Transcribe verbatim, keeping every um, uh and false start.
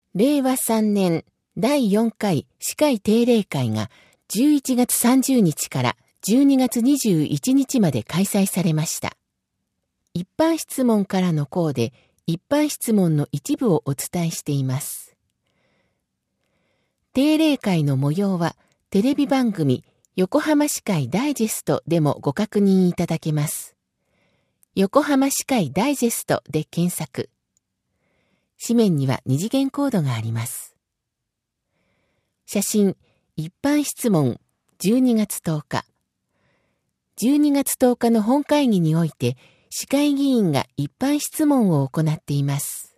れいわさんねんだいよんかい司会定例会がじゅういちがつさんじゅうにちからじゅうにがつにじゅういちにちまで開催されました。一般質問からの項で一般質問の一部をお伝えしています。定例会の模様はテレビ番組横浜市会ダイジェストでもご確認いただけます。横浜市会ダイジェストで検索。紙面には二次元コードがあります。写真、一般質問、じゅうにがつとおか。じゅうにがつとおかの本会議において、市会議員が一般質問を行っています。